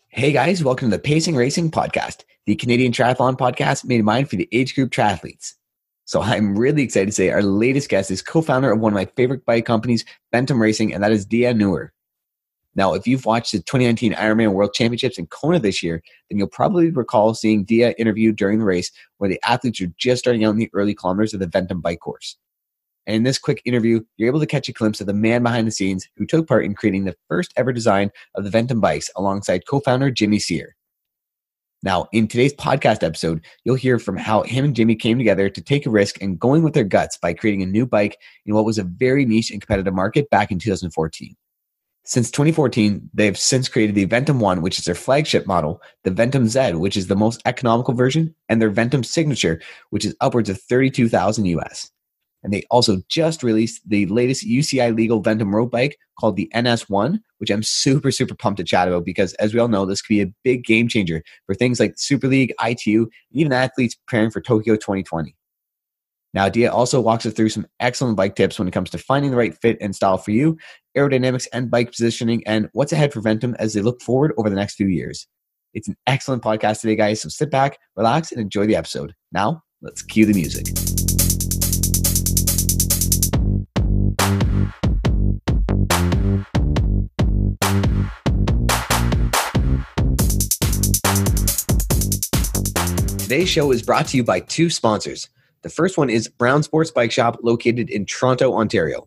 Hey guys, welcome to the Pacing Racing Podcast, the Canadian triathlon podcast made in mind for the age group triathletes. So I'm really excited to say our latest guest is co-founder of one of my favorite bike companies, Ventum Racing, and that is Dia Noor. Now, if you've watched the 2019 Ironman World Championships in Kona this year, then you'll probably recall seeing Dia interviewed during the race where the athletes are just starting out in the early kilometers of the Ventum bike course. And in this quick interview, you're able to catch a glimpse of the man behind the scenes who took part in creating the first ever design of the Ventum bikes alongside co-founder Jimmy Sear. Now, in today's podcast episode, you'll hear from how him and Jimmy came together to take a risk and going with their guts by creating a new bike in what was a very niche and competitive market back in 2014. Since 2014, they've since created the Ventum One, which is their flagship model, the Ventum Z, which is the most economical version, and their Ventum Signature, which is upwards of $32,000 US. And they also just released the latest UCI legal Ventum road bike called the NS1, which I'm super pumped to chat about because, as we all know, this could be a big game changer for things like Super League, ITU, and even athletes preparing for Tokyo 2020. Now, Dia also walks us through some excellent bike tips when it comes to finding the right fit and style for you, aerodynamics and bike positioning, and what's ahead for Ventum as they look forward over the next few years. It's an excellent podcast today, guys, so sit back, relax, and enjoy the episode. Now, let's cue the music. Today's show is brought to you by two sponsors. The first one is Brown Sports Bike Shop located in Toronto, Ontario.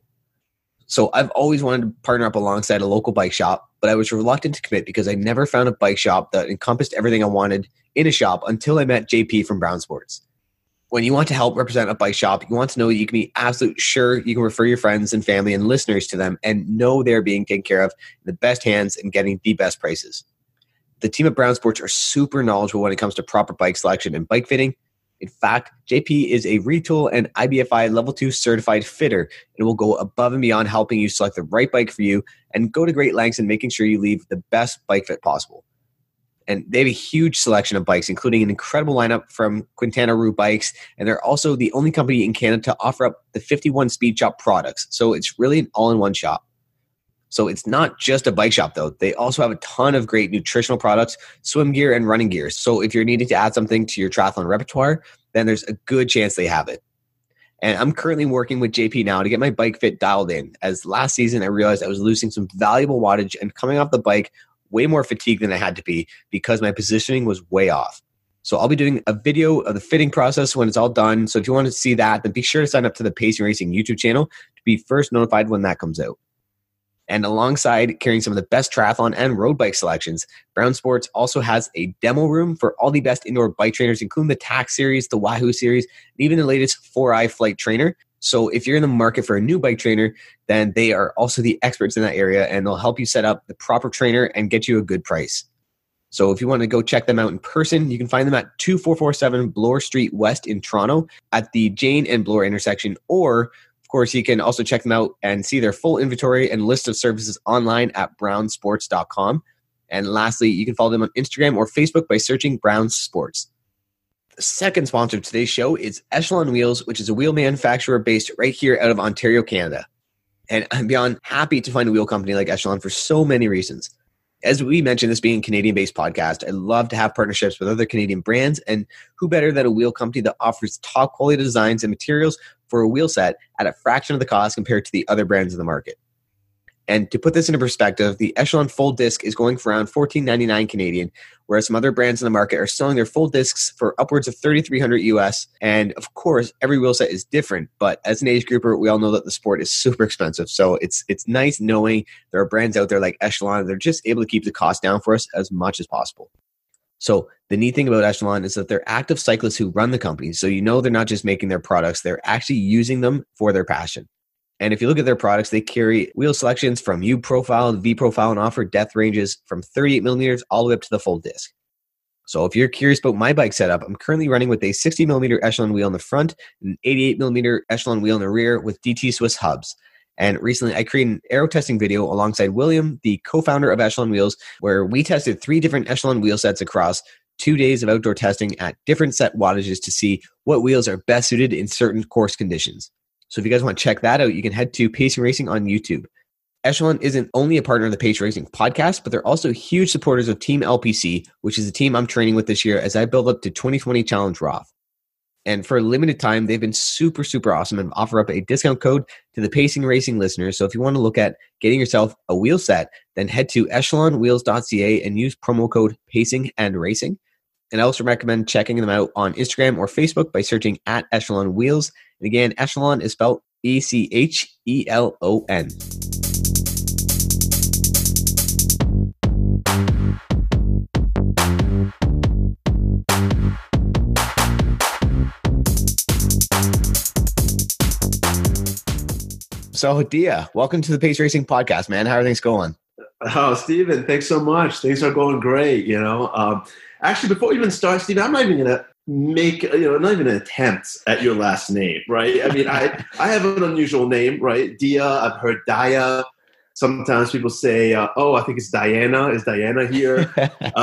So I've always wanted to partner up alongside a local bike shop, but I was reluctant to commit because I never found a bike shop that encompassed everything I wanted in a shop until I met JP from Brown Sports. When you want to help represent a bike shop, you want to know that you can be absolutely sure you can refer your friends and family and listeners to them and know they're being taken care of in the best hands and getting the best prices. The team at Brown Sports are super knowledgeable when it comes to proper bike selection and bike fitting. In fact, JP is a Retool and IBFI Level 2 certified fitter and will go above and beyond helping you select the right bike for you and go to great lengths in making sure you leave the best bike fit possible. And they have a huge selection of bikes, including an incredible lineup from Quintana Roo bikes. And they're also the only company in Canada to offer up the 51 Speed Shop products. So it's really an all-in-one shop. So it's not just a bike shop, though. They also have a ton of great nutritional products, swim gear, and running gear. So if you're needing to add something to your triathlon repertoire, then there's a good chance they have it. And I'm currently working with JP now to get my bike fit dialed in, as last season I realized I was losing some valuable wattage and coming off the bike way more fatigued than I had to be because my positioning was way off. So I'll be doing a video of the fitting process when it's all done. So if you want to see that, then be sure to sign up to the Pacing Racing YouTube channel to be first notified when that comes out. And alongside carrying some of the best triathlon and road bike selections, Brown Sports also has a demo room for all the best indoor bike trainers, including the TAC series, the Wahoo series, and even the latest 4i Flight trainer. So if you're in the market for a new bike trainer, then they are also the experts in that area, and they'll help you set up the proper trainer and get you a good price. So if you want to go check them out in person, you can find them at 2447 Bloor Street West in Toronto at the Jane and Bloor intersection, or of course, you can also check them out and see their full inventory and list of services online at brownsports.com. And lastly, you can follow them on Instagram or Facebook by searching Brown Sports. The second sponsor of today's show is Echelon Wheels, which is a wheel manufacturer based right here out of Ontario, Canada. And I'm beyond happy to find a wheel company like Echelon for so many reasons. As we mentioned, this being a Canadian-based podcast, I love to have partnerships with other Canadian brands, and who better than a wheel company that offers top quality designs and materials for a wheel set at a fraction of the cost compared to the other brands in the market. And to put this into perspective, the Echelon full disc is going for around $14.99 Canadian, whereas some other brands in the market are selling their full discs for upwards of $3,300 US. And of course, every wheel set is different, but as an age grouper, we all know that the sport is super expensive. So it's nice knowing there are brands out there like Echelon. They're just able to keep the cost down for us as much as possible. So the neat thing about Echelon is that they're active cyclists who run the company. So you know they're not just making their products, they're actually using them for their passion. And if you look at their products, they carry wheel selections from U profile to V profile and offer depth ranges from 38 millimeters all the way up to the full disc. So if you're curious about my bike setup, I'm currently running with a 60 millimeter Echelon wheel in the front and an 88 millimeter Echelon wheel in the rear with DT Swiss hubs. And recently I created an aero testing video alongside William, the co-founder of Echelon Wheels, where we tested 3 different Echelon wheel sets across 2 days of outdoor testing at different set wattages to see what wheels are best suited in certain course conditions. So if you guys want to check that out, you can head to Pacing Racing on YouTube. Echelon isn't only a partner of the Pace Racing podcast, but they're also huge supporters of Team LPC, which is the team I'm training with this year as I build up to 2020 Challenge Roth. And for a limited time, they've been super, super awesome and offer up a discount code to the Pacing Racing listeners. So if you want to look at getting yourself a wheel set, then head to echelonwheels.ca and use promo code Pacing and Racing. And I also recommend checking them out on Instagram or Facebook by searching at Echelon Wheels. And again, Echelon is spelled Echelon. So, Dia, welcome to the Pace Racing podcast, man. How are things going? Oh, Steven, thanks so much. Things are going great, Actually, before we even start, Steven, I'm not even going to make, not even an attempt at your last name, right? I mean, I have an unusual name, right? Dia, I've heard Daya. Sometimes people say, I think it's Diana. Is Diana here?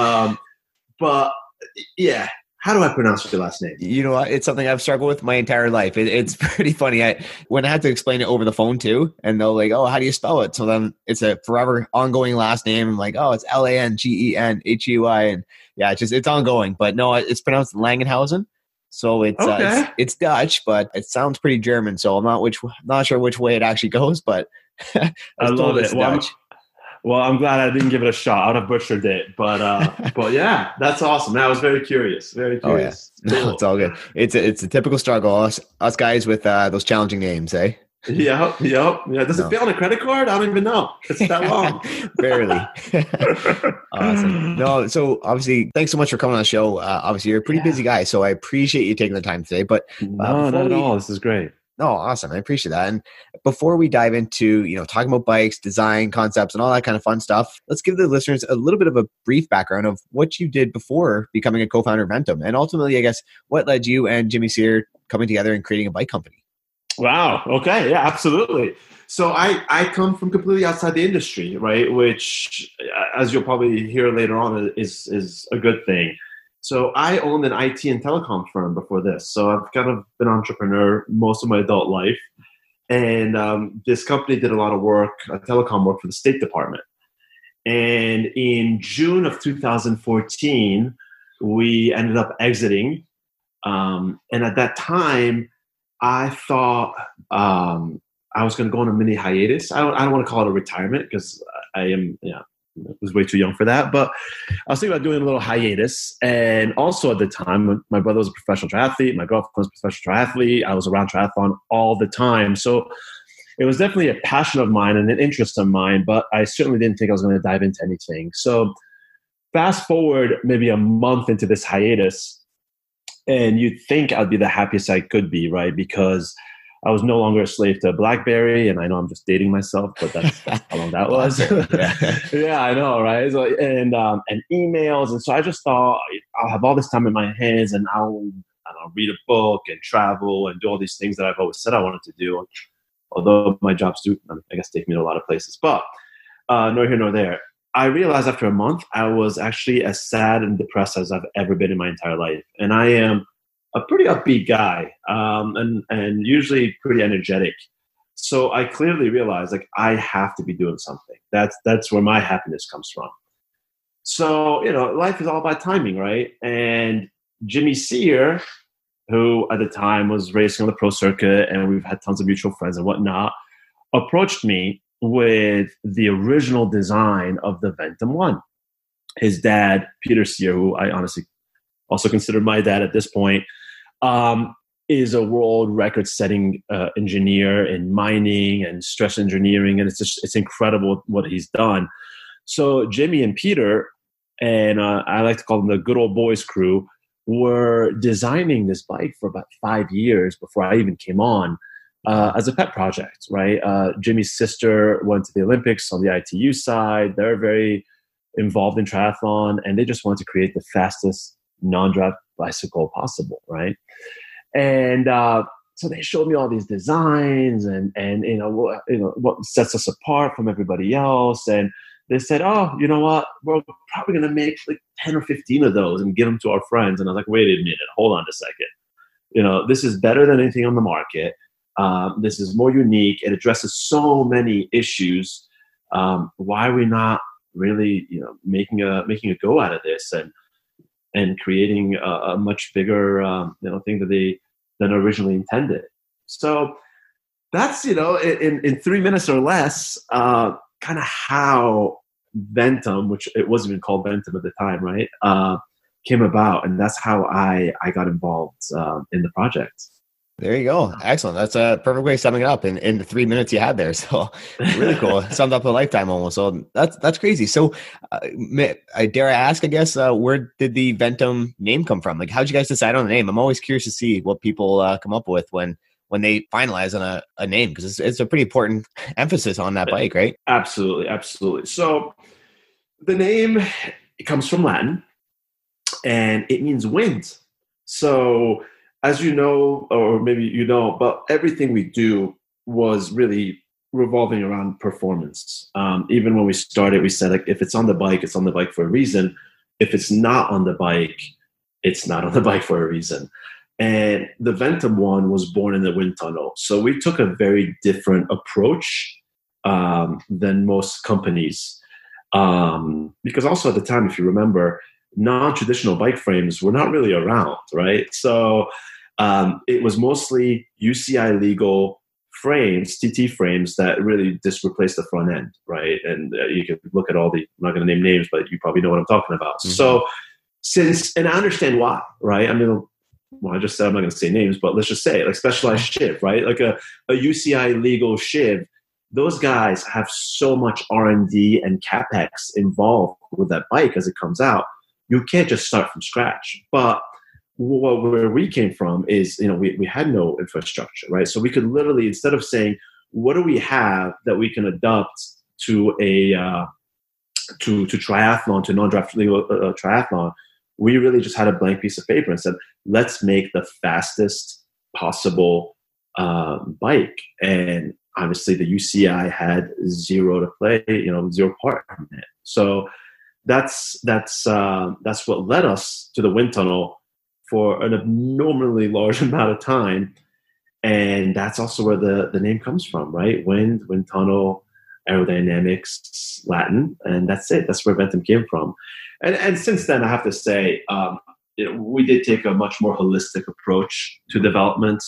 But, yeah. How do I pronounce your last name? You know what? It's something I've struggled with my entire life. It's pretty funny. When I had to explain it over the phone too, and they're like, "Oh, how do you spell it?" So then it's a forever ongoing last name. I'm like, "Oh, it's Langenhui," and yeah, it's ongoing. But no, it's pronounced Langenhausen. So it's Dutch, but it sounds pretty German. So I'm not sure which way it actually goes, but I love it. Well, I'm glad I didn't give it a shot. I would have butchered it, but yeah, that's awesome. I was very curious. Very curious. Oh, yeah. No, it's all good. It's a typical struggle. Us guys with those challenging names, eh? Yep. Yeah. Does it fit on a credit card? I don't even know. It's that long. Barely. Awesome. No, so obviously, thanks so much for coming on the show. Obviously, you're a pretty busy guy, so I appreciate you taking the time today. But no, not at all. This is great. No, awesome. I appreciate that. And before we dive into, talking about bikes, design, concepts, and all that kind of fun stuff, let's give the listeners a little bit of a brief background of what you did before becoming a co-founder of Ventum. And ultimately, I guess, what led you and Jimmy Sear coming together and creating a bike company? Wow. Okay. Yeah, absolutely. So I come from completely outside the industry, right? Which, as you'll probably hear later on, is a good thing. So I owned an IT and telecom firm before this. So I've kind of been an entrepreneur most of my adult life. And this company did a lot of work, telecom work for the State Department. And in June of 2014, we ended up exiting. And at that time, I thought I was going to go on a mini hiatus. I don't want to call it a retirement because I was way too young for that. But I was thinking about doing a little hiatus. And also at the time, my brother was a professional triathlete. My girlfriend was a professional triathlete. I was around triathlon all the time. So it was definitely a passion of mine and an interest of mine, but I certainly didn't think I was going to dive into anything. So fast forward maybe a month into this hiatus, and you'd think I'd be the happiest I could be, right? Because I was no longer a slave to BlackBerry, and I know I'm just dating myself, but that's how long that was. Yeah, I know, right? So, and emails, and so I just thought I'll have all this time in my hands, and I'll read a book and travel and do all these things that I've always said I wanted to do. Although my jobs do, I guess, take me to a lot of places, but nor here nor there. I realized after a month I was actually as sad and depressed as I've ever been in my entire life, and I am a pretty upbeat guy, and usually pretty energetic. So I clearly realized, I have to be doing something. That's where my happiness comes from. So, life is all about timing, right? And Jimmy Sear, who at the time was racing on the pro circuit, and we've had tons of mutual friends and whatnot, approached me with the original design of the Ventum One. His dad, Peter Sear, who I honestly also consider my dad at this point, is a world record-setting engineer in mining and stress engineering, and it's incredible what he's done. So Jimmy and Peter, and I like to call them the good old boys crew, were designing this bike for about 5 years before I even came on as a pet project, right? Jimmy's sister went to the Olympics on the ITU side. They're very involved in triathlon, and they just wanted to create the fastest non-drop bicycle possible, right? And so they showed me all these designs and what sets us apart from everybody else. And they said, "Oh, you know what? We're probably going to make 10 or 15 of those and give them to our friends." And I was like, "Wait a minute, hold on a second. This is better than anything on the market. This is more unique. It addresses so many issues Why are we not really, making a go out of this and creating a much bigger, thing than originally intended? So that's, in 3 minutes or less, kind of how Ventum, which it wasn't even called Ventum at the time, right, came about. And that's how I got involved in the project. There you go. Excellent. That's a perfect way of summing it up in the 3 minutes you had there. So really cool. Summed up a lifetime almost. So that's crazy. So dare I ask, I guess, where did the Ventum name come from? Like, how'd you guys decide on the name? I'm always curious to see what people come up with when they finalize on a name, because it's a pretty important emphasis on that bike, right? Absolutely. So the name, it comes from Latin, and it means wind. So as you know, or maybe you know, but everything we do was really revolving around performance. Even when we started, we said, like, if it's on the bike, it's on the bike for a reason. If it's not on the bike, it's not on the bike for a reason. And the Ventum one was born in the wind tunnel. So we took a very different approach than most companies. Because also at the time, if you remember, non-traditional bike frames were not really around, right? So it was mostly UCI legal frames, TT frames, that really just replaced the front end, right? And you can look at all the, I'm not going to name names, but you probably know what I'm talking about. Mm-hmm. So and I understand why, right? I mean, well, I just said I'm not going to say names, but let's just say it, like Specialized Shiv, right? Like a UCI legal Shiv, those guys have so much R&D and CapEx involved with that bike as it comes out. You can't just start from scratch. But where we came from is, we had no infrastructure, right? So we could literally, instead of saying, what do we have that we can adopt to a to triathlon, to non-draft legal triathlon, we really just had a blank piece of paper and said, let's make the fastest possible bike. And obviously the UCI had zero to play, zero part in it. So that's what led us to the wind tunnel for an abnormally large amount of time. And that's also where the name comes from, right? Wind tunnel, aerodynamics, Latin, and that's it. That's where Ventum came from. And since then, I have to say, we did take a much more holistic approach to development.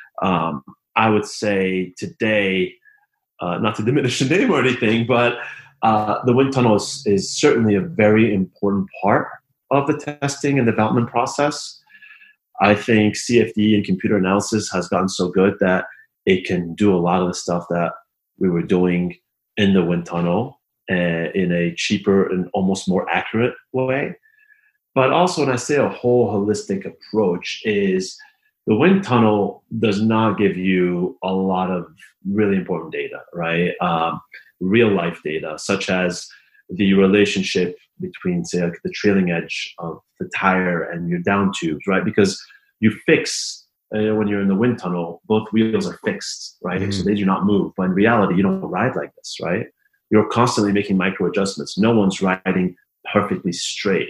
I would say today, not to diminish the name or anything, but the wind tunnel is certainly a very important part of the testing and development process. I think CFD and computer analysis has gotten so good that it can do a lot of the stuff that we were doing in the wind tunnel in a cheaper and almost more accurate way. But also, when I say a whole holistic approach, is the wind tunnel does not give you a lot of really important data, right? Real life data, such as the relationship between, say, like the trailing edge of the tire and your down tubes, right? Because you fix, when you're in the wind tunnel, both wheels are fixed, right? Mm-hmm. So they do not move. But in reality, you don't ride like this, right? You're constantly making micro adjustments. No one's riding perfectly straight.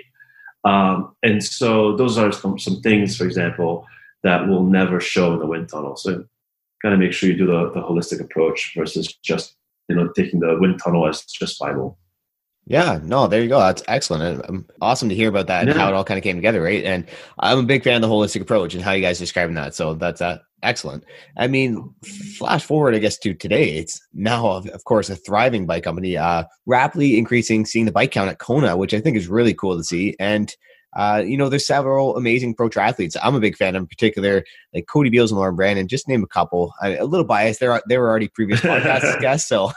And so those are some things, for example, that will never show in the wind tunnel. So got to make sure you do the holistic approach versus just, taking the wind tunnel as just Bible. Yeah, no, there you go. That's excellent. Awesome to hear about that and how it all kind of came together, right? And I'm a big fan of the holistic approach and how you guys describing that. So that's excellent. I mean, flash forward, I guess, to today. It's now, of course, a thriving bike company, rapidly increasing, seeing the bike count at Kona, which I think is really cool to see. And there's several amazing pro triathletes. I'm a big fan in particular, like Cody Beals and Lauren Brandon, just name a couple. A little biased. They were already previous podcast guests. So,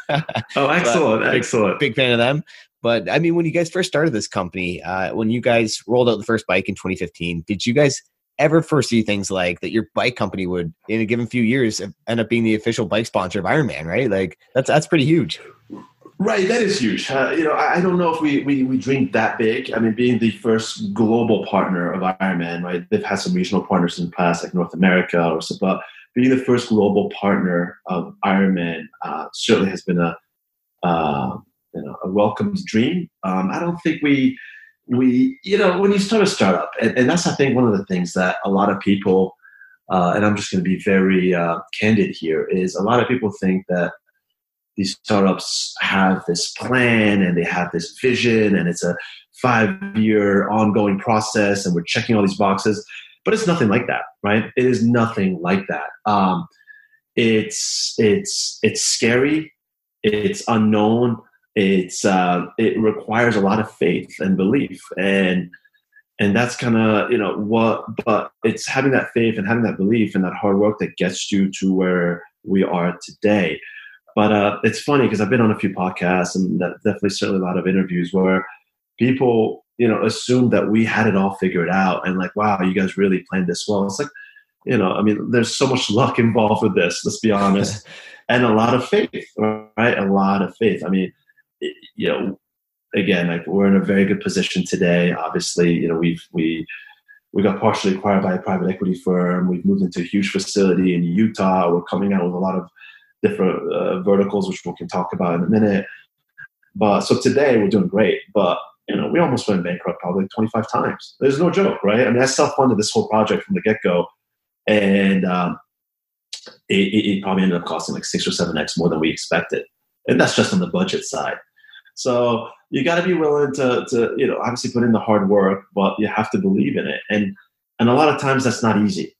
excellent. Big fan of them. But I mean, when you guys first started this company, when you guys rolled out the first bike in 2015, did you guys ever foresee things like that your bike company would, in a given few years, end up being the official bike sponsor of Ironman, right? Like that's pretty huge. Right, that is huge. I don't know if we dreamed that big. I mean, being the first global partner of Ironman, right? They've had some regional partners in the past, like North America or so, but being the first global partner of Ironman certainly has been a welcomed dream. I don't think we when you start a startup, and that's, I think, one of the things that a lot of people, and I'm just going to be very candid here, is a lot of people think that these startups have this plan and they have this vision, and it's a 5-year ongoing process, and we're checking all these boxes. But it's nothing like that, right? It is nothing like that. It's scary. It's unknown. It requires a lot of faith and belief, and that's kind of but it's having that faith and having that belief and that hard work that gets you to where we are today. But it's funny because I've been on a few podcasts and definitely certainly a lot of interviews where people assume that we had it all figured out and like, wow, you guys really planned this well. It's like, I mean, there's so much luck involved with this, let's be honest, and a lot of faith, right? A lot of faith. I mean, again, like we're in a very good position today. Obviously, we got partially acquired by a private equity firm. We've moved into a huge facility in Utah. We're coming out with a lot of different verticals, which we can talk about in a minute. But so today we're doing great, but we almost went bankrupt probably 25 times. There's no joke, right? I mean, I self-funded this whole project from the get-go, and it probably ended up costing like 6 or 7x more than we expected, and that's just on the budget side. So you got to be willing to obviously put in the hard work, but you have to believe in it, and a lot of times that's not easy.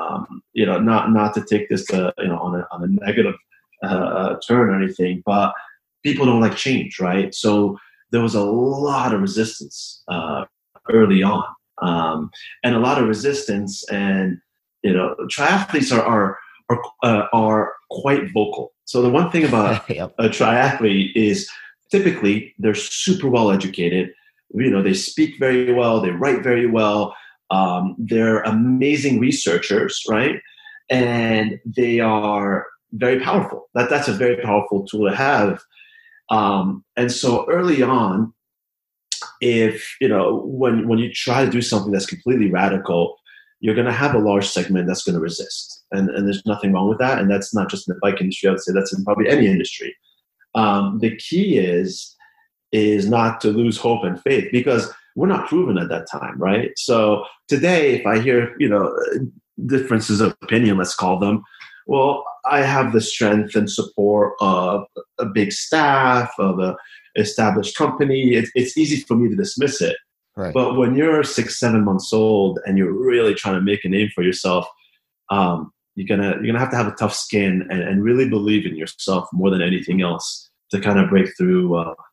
Not to take this to on a negative turn or anything, but people don't like change, right? So there was a lot of resistance early on, and a lot of resistance. And triathletes are quite vocal. So the one thing about Yep. a triathlete is typically they're super well educated. They speak very well, they write very well. They're amazing researchers, right? And they are very powerful. That's a very powerful tool to have. And so early on, if when you try to do something that's completely radical, you're going to have a large segment that's going to resist, and there's nothing wrong with that. And that's not just in the bike industry. I would say that's in probably any industry. The key is not to lose hope and faith, because we're not proven at that time, right? So today, if I hear differences of opinion, let's call them, well, I have the strength and support of a big staff, of an established company. It's easy for me to dismiss it. Right. But when you're 6-7 months old and you're really trying to make a name for yourself, you're gonna have to have a tough skin and really believe in yourself more than anything else to kind of break through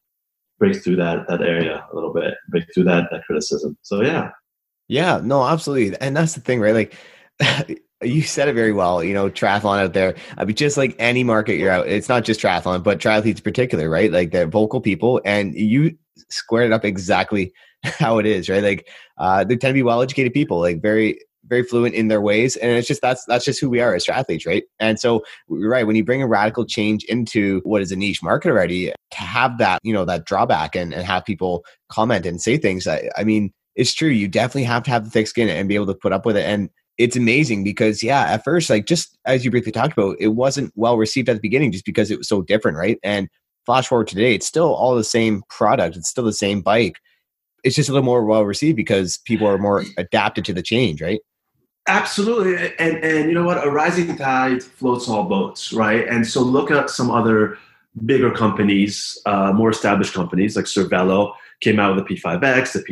that area a little bit, break through that criticism. So yeah, no, absolutely. And that's the thing, right? Like you said it very well, triathlon out there. I mean, just like any market you're out, it's not just triathlon, but triathletes in particular, right? Like they're vocal people, and you squared it up exactly how it is, right? Like they tend to be well-educated people, like very, very fluent in their ways. And it's just, that's just who we are as triathletes, right? And so you're right, when you bring a radical change into what is a niche market already, to have that, that drawback and have people comment and say things, I mean, it's true. You definitely have to have the thick skin and be able to put up with it. And it's amazing because, at first, like just as you briefly talked about, it wasn't well received at the beginning just because it was so different, right? And flash forward today, it's still all the same product. It's still the same bike. It's just a little more well received because people are more adapted to the change, right? Absolutely. And you know what? A rising tide floats all boats, right? And so look at some other bigger companies, more established companies like Cervelo came out with the P5X, the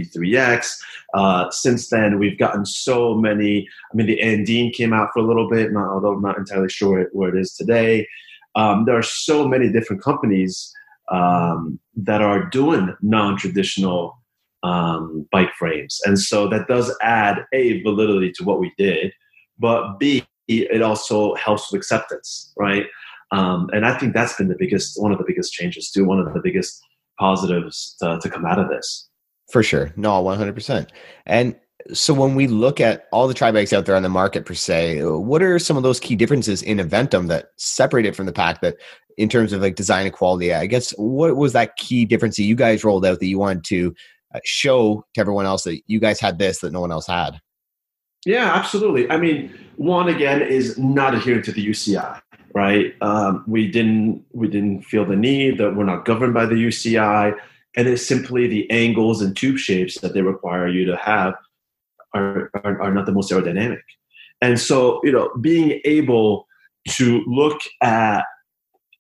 P3X. Since then, we've gotten so many. I mean, the Andine came out for a little bit, although I'm not entirely sure where it is today. There are so many different companies that are doing non-traditional bike frames. And so that does add A, validity to what we did, but B, it also helps with acceptance, right? And I think that's been one of the biggest changes too, one of the biggest positives to come out of this. For sure. No, 100%. And so when we look at all the tri bikes out there on the market per se, what are some of those key differences in Eventum that separate it from the pack, that in terms of like design and quality? I guess what was that key difference that you guys rolled out that you wanted to show to everyone else that you guys had this that no one else had? Yeah, absolutely. I mean, one again is not adhering to the UCI, right? We didn't feel the need, that we're not governed by the UCI, and it's simply the angles and tube shapes that they require you to have are not the most aerodynamic. And so, being able to look at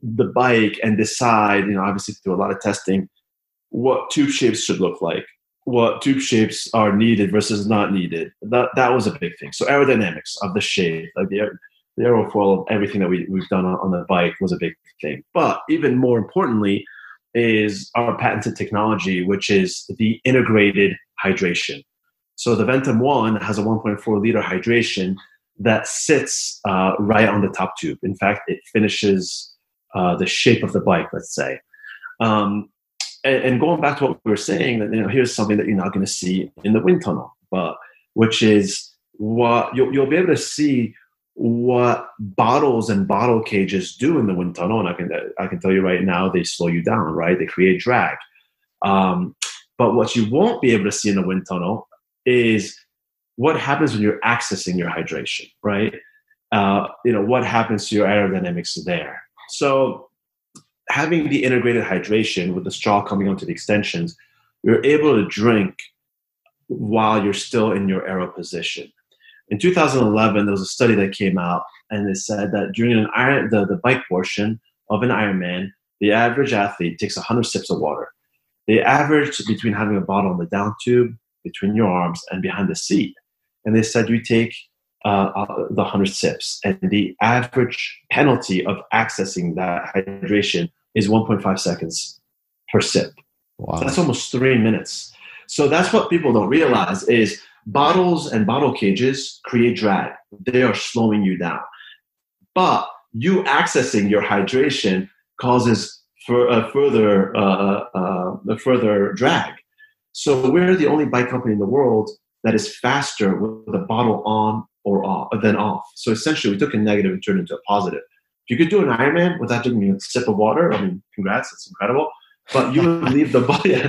the bike and decide, obviously through a lot of testing, what tube shapes should look like, what tube shapes are needed versus not needed. That was a big thing. So aerodynamics of the shape, like the aerofoil of everything that we've done on the bike was a big thing. But even more importantly is our patented technology, which is the integrated hydration. So the Ventum One has a 1.4 liter hydration that sits right on the top tube. In fact, it finishes the shape of the bike, let's say. And going back to what we were saying, that here's something that you're not going to see in the wind tunnel, but which is what you'll be able to see what bottles and bottle cages do in the wind tunnel. And I can tell you right now, they slow you down, right? They create drag. But what you won't be able to see in the wind tunnel is what happens when you're accessing your hydration, right? What happens to your aerodynamics there. So having the integrated hydration with the straw coming onto the extensions, you're able to drink while you're still in your aero position. In 2011, there was a study that came out, and it said that during the bike portion of an Ironman, the average athlete takes 100 sips of water. The average between having a bottle on the down tube, between your arms, and behind the seat. And they said you take the 100 sips, and the average penalty of accessing that hydration is 1.5 seconds per sip. Wow. So that's almost 3 minutes. So that's what people don't realize is bottles and bottle cages create drag. They are slowing you down. But you accessing your hydration causes further drag. So we're the only bike company in the world that is faster with a bottle on or off than off. So essentially, we took a negative and turned it into a positive. If you could do an Ironman without taking a sip of water, I mean, congrats, it's incredible. But you would leave the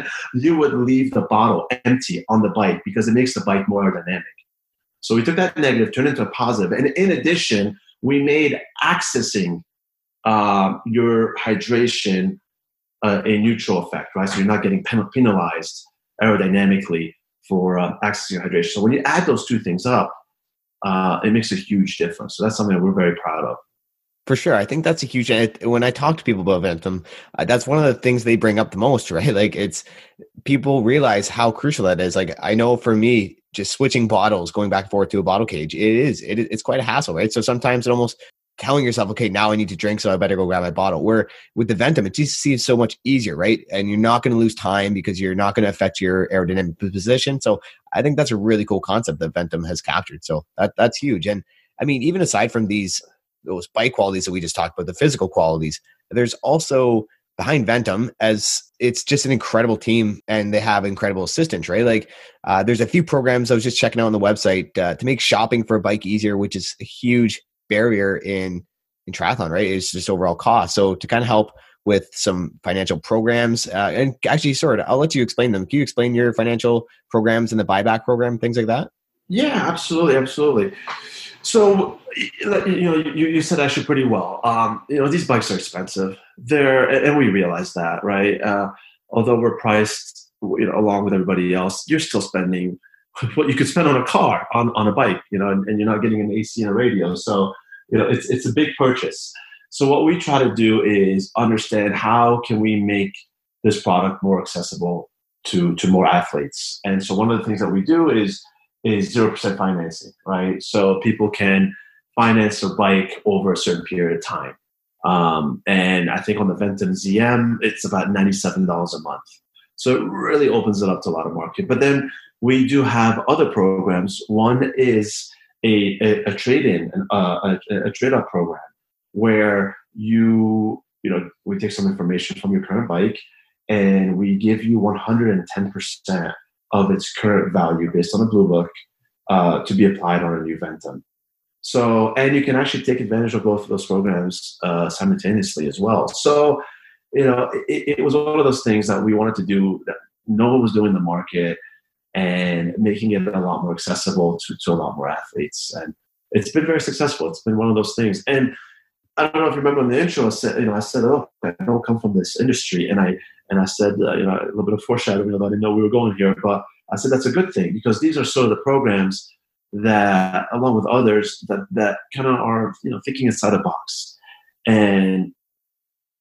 bottle empty on the bike because it makes the bike more aerodynamic. So we took that negative, turned it into a positive, and in addition, we made accessing your hydration a neutral effect, right? So you're not getting penalized aerodynamically for accessing your hydration. So when you add those two things up, it makes a huge difference. So that's something that we're very proud of. For sure. I think that's a huge, when I talk to people about Ventum, that's one of the things they bring up the most, right? Like people realize how crucial that is. Like I know for me, just switching bottles, going back and forth to a bottle cage, it's quite a hassle, right? So sometimes it almost telling yourself, okay, now I need to drink, so I better go grab my bottle. Where with the Ventum, it just seems so much easier, right? And you're not going to lose time because you're not going to affect your aerodynamic position. So I think that's a really cool concept that Ventum has captured. So that's huge. And I mean, even aside from those bike qualities that we just talked about, the physical qualities, there's also behind Ventum, as it's just an incredible team and they have incredible assistants, right? Like there's a few programs I was just checking out on the website to make shopping for a bike easier, which is a huge barrier in triathlon, right? It's just overall cost. So to kind of help with some financial programs, and actually, I'll let you explain them. Can you explain your financial programs and the buyback program, things like that? Yeah, absolutely. So, you said actually pretty well. These bikes are expensive. And we realize that, right? Although we're priced, along with everybody else, you're still spending what you could spend on a car, on a bike, and you're not getting an AC and a radio. So, it's a big purchase. So what we try to do is understand how can we make this product more accessible to more athletes. And so one of the things that we do is 0% financing, right? So people can finance a bike over a certain period of time. And I think on the Ventum ZM, it's about $97 a month. So it really opens it up to a lot of market. But then we do have other programs. One is a trade-in, a trade-up program where we take some information from your current bike and we give you 110% of its current value based on a Blue Book to be applied on a new Ventum. So, and you can actually take advantage of both of those programs simultaneously as well. So, it was one of those things that we wanted to do that no one was doing in the market and making it a lot more accessible to a lot more athletes. And it's been very successful. It's been one of those things. And I don't know if you remember in the intro, I said, oh, I don't come from this industry. And I said, a little bit of foreshadowing, although I didn't know we were going here, but I said, that's a good thing because these are sort of the programs that, along with others, that kind of are, thinking inside a box. And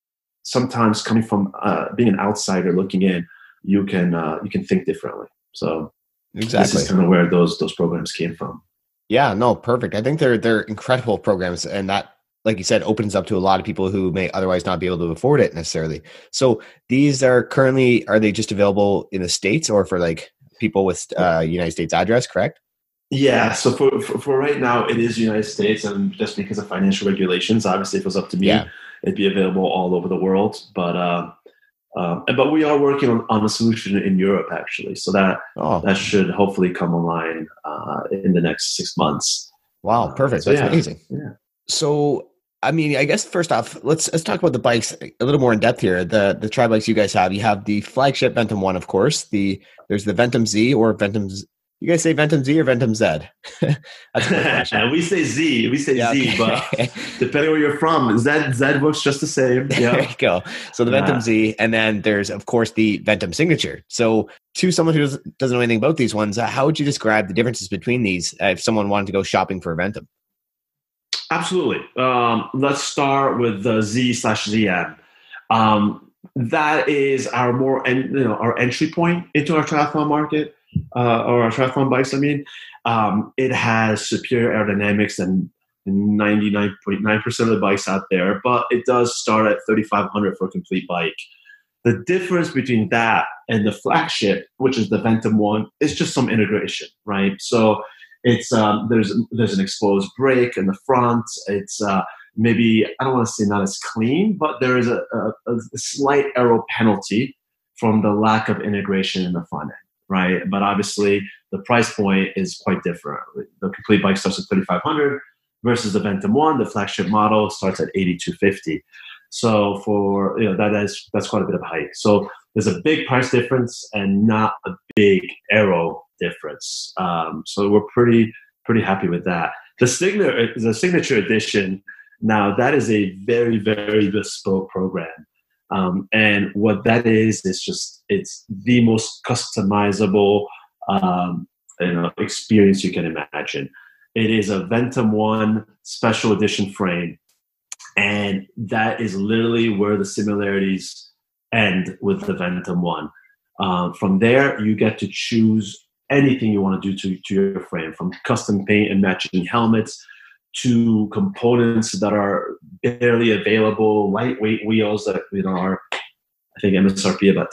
sometimes coming from being an outsider looking in, you can think differently. So Exactly. this is kind of where those programs came from. Yeah, no, perfect. I think they're incredible programs, and that, like you said, opens up to a lot of people who may otherwise not be able to afford it necessarily. So these are they just available in the States or for like people with United States address, correct? Yeah, so for right now, it is United States, and just because of financial regulations, obviously, if it was up to me, it'd be available all over the world. But we are working on a solution in Europe, actually. So that should hopefully come online in the next 6 months. Wow, perfect. That's amazing. Yeah. So, I mean, I guess first off, let's talk about the bikes a little more in depth here. The tri bikes you guys have. You have the flagship Ventum 1, of course. There's the Ventum Z or Ventum. You guys say Ventum Z or Ventum Z? That's a good question. We say Z. We say Z, but depending where you're from, Z works just the same. Yeah. There you go. So the Ventum Z, and then there's, of course, the Ventum Signature. So to someone who doesn't know anything about these ones, how would you describe the differences between these if someone wanted to go shopping for a Ventum? Absolutely. Let's start with the Z/ZM. That is our our entry point into our triathlon market. Or our triathlon bikes, I mean. It has superior aerodynamics than 99.9% of the bikes out there, but it does start at $3,500 for a complete bike. The difference between that and the flagship, which is the Ventum 1, is just some integration, right? So it's there's an exposed brake in the front. It's maybe, I don't want to say not as clean, but there is a slight aero penalty from the lack of integration in the front end. Right, but obviously the price point is quite different. The complete bike starts at $3,500 versus the Ventum 1, the flagship model, starts at $8,250. So for that's quite a bit of a hike. So there's a big price difference and not a big aero difference. So we're pretty happy with that. The signature edition, now that is a very, very bespoke program. And what that is just, it's the most customizable experience you can imagine. It is a Ventum 1 special edition frame, and that is literally where the similarities end with the Ventum 1. From there, you get to choose anything you want to do to your frame, from custom paint and matching helmets to components that are barely available, lightweight wheels that are, I think, MSRP about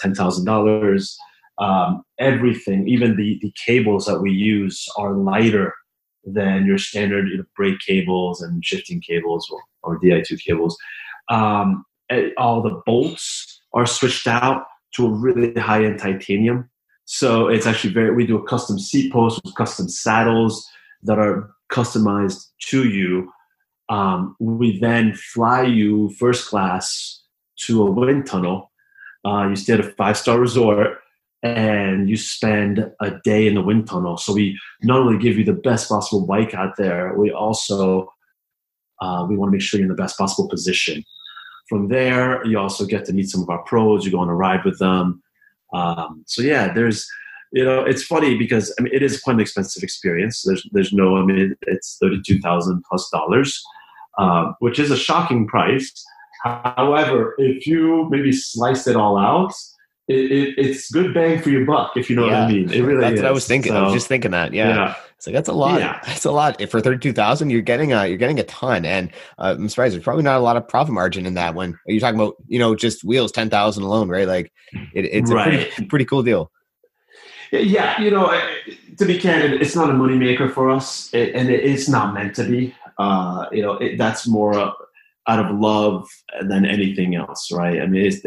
$10,000. Everything, even the cables that we use are lighter than your standard brake cables and shifting cables or Di2 cables. All the bolts are switched out to a really high-end titanium. So it's actually we do a custom seat post with custom saddles that are customized to you. We then fly you first class to a wind tunnel. You stay at a 5-star resort and you spend a day in the wind tunnel. So we not only give you the best possible bike out there, we also we want to make sure you're in the best possible position. From there, you also get to meet some of our pros. You go on a ride with them. So yeah, there's, it's funny because it is quite an expensive experience. There's no, it's $32,000 plus, which is a shocking price. However, if you maybe slice it all out, it's good bang for your buck, if you know what I mean. It really that's is. What I was thinking. I was just thinking that. Yeah. So that's a lot. Yeah. That's a lot. For $32,000, you're getting a ton. And I'm surprised there's probably not a lot of profit margin in that when you're talking about, just wheels, 10,000 alone, right? Like it's a pretty cool deal. Yeah. To be candid, it's not a moneymaker for us, and it's not meant to be. That's more out of love than anything else, right?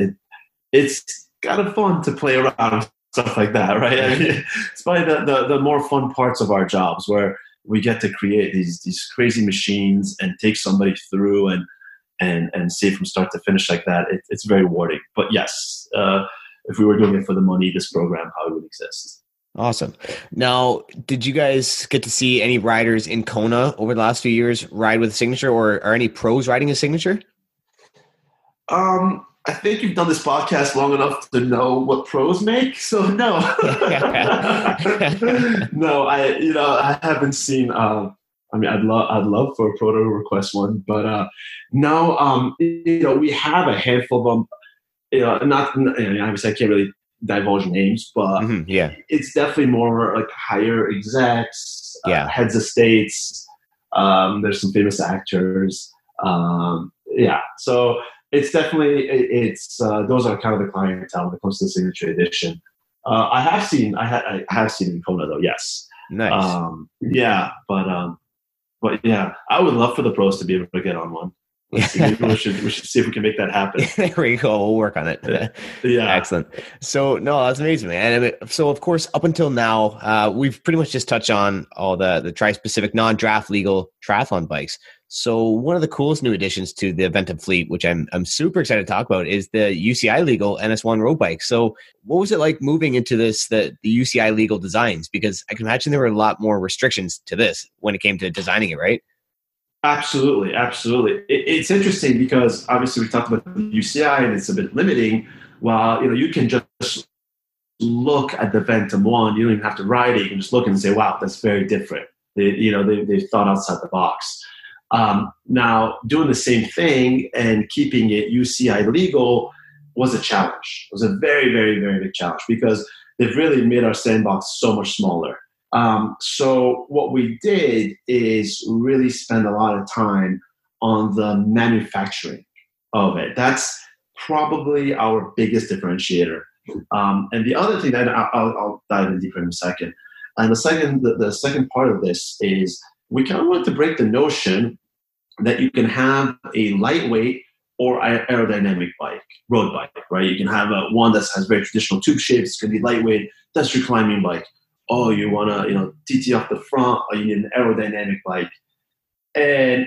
It's kind of fun to play around with stuff like that, right? It's probably the more fun parts of our jobs, where we get to create these crazy machines and take somebody through and see from start to finish like that. It's very rewarding. But yes, if we were doing it for the money, this program probably would exist. Awesome. Now, did you guys get to see any riders in Kona over the last few years ride with a Signature, or are any pros riding a Signature? I think you've done this podcast long enough to know what pros make. So no, no, I haven't seen a I mean, I'd love for a pro to request one, but no, we have a handful of them. Obviously I can't really divulge names, but Yeah. it's definitely more like higher execs, Yeah. heads of states. There's some famous actors. So it's definitely those are kind of the clientele when it comes to the signature edition. I have seen in Kona though. Yes. Nice. But yeah, I would love for the pros to be able to get on one. Let's see. Maybe we should see if we can make that happen. There we go. We'll work on it. Yeah. Excellent. So no, that's amazing, man. And so of course, up until now, we've pretty much just touched on all the tri-specific non-draft legal triathlon bikes. So one of the coolest new additions to the Ventum fleet, which I'm super excited to talk about, is the UCI legal NS1 road bike. So what was it like moving into the UCI legal designs? Because I can imagine there were a lot more restrictions to this when it came to designing it, right? Absolutely. It's interesting because obviously we talked about the UCI and it's a bit limiting. While you can just look at the Ventum One, you don't even have to ride it. You can just look and say, "Wow, that's very different." They've thought outside the box. Now, doing the same thing and keeping it UCI legal was a challenge. It was a very, very, very big challenge because they've really made our sandbox so much smaller. So what we did is really spend a lot of time on the manufacturing of it. That's probably our biggest differentiator. And the other thing that I'll dive in deeper in a second. And the second part of this is we kind of wanted to break the notion that you can have a lightweight or aerodynamic road bike, right? You can have one that has very traditional tube shapes. It's going to be lightweight. That's your climbing bike. Oh, you want to, TT off the front, or you need an aerodynamic bike. And,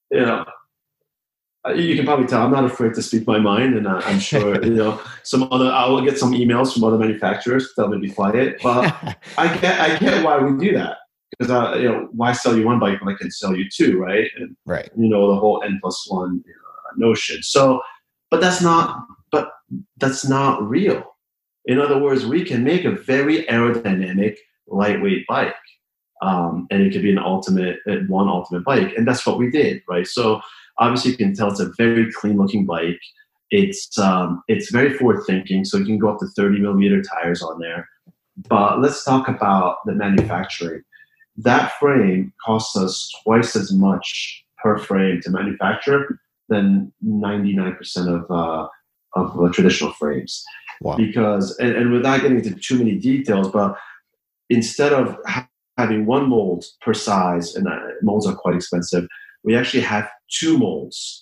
you can probably tell I'm not afraid to speak my mind. And I'm sure, I will get some emails from other manufacturers to tell me to be quiet. But I get why we do that. Because, why sell you one bike when I can sell you two, right? And, right. The whole N+1 notion. So, but that's not real. In other words, we can make a very aerodynamic, lightweight bike. And it could be one ultimate bike. And that's what we did, right? So obviously you can tell it's a very clean looking bike. It's very forward thinking. So you can go up to 30 millimeter tires on there. But let's talk about the manufacturing. That frame costs us twice as much per frame to manufacture than 99% of traditional frames. Wow. Because, and without getting into too many details, but instead of having one mold per size, and molds are quite expensive, we actually have two molds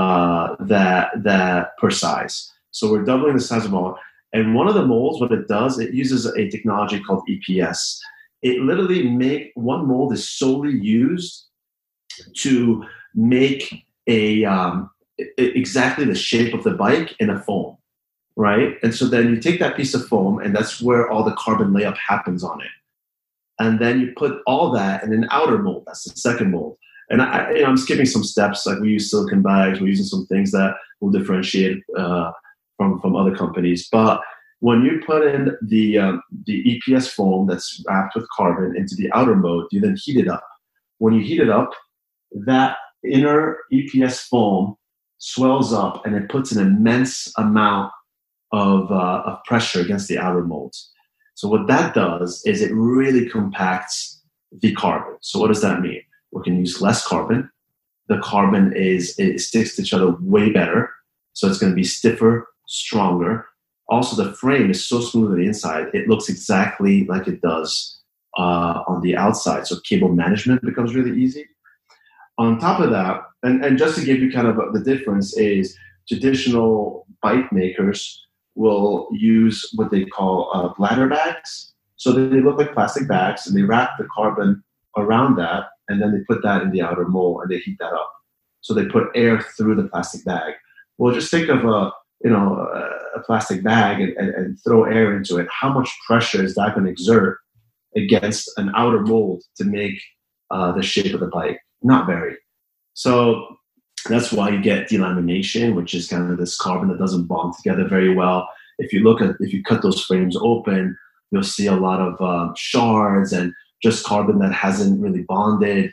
that per size. So we're doubling the size of mold. And one of the molds, what it does, it uses a technology called EPS. It literally one mold is solely used to make exactly the shape of the bike in a foam, right? And so then you take that piece of foam, and that's where all the carbon layup happens on it. And then you put all that in an outer mold. That's the second mold. And I'm skipping some steps. Like we use silicone bags. We're using some things that will differentiate from other companies. But when you put in the EPS foam that's wrapped with carbon into the outer mold, you then heat it up. When you heat it up, that inner EPS foam swells up, and it puts an immense amount of pressure against the outer molds. So what that does is it really compacts the carbon. So what does that mean? We can use less carbon. The carbon it sticks to each other way better. So it's going to be stiffer, stronger. Also, the frame is so smooth on the inside, it looks exactly like it does on the outside. So cable management becomes really easy. On top of that, and just to give you kind of the difference is traditional bike makers will use what they call bladder bags. So they look like plastic bags, and they wrap the carbon around that, and then they put that in the outer mold, and they heat that up. So they put air through the plastic bag. Well, just think of a plastic bag and throw air into it. How much pressure is that going to exert against an outer mold to make the shape of the bike? Not very. So that's why you get delamination, which is kind of this carbon that doesn't bond together very well. If you cut those frames open, you'll see a lot of shards and just carbon that hasn't really bonded.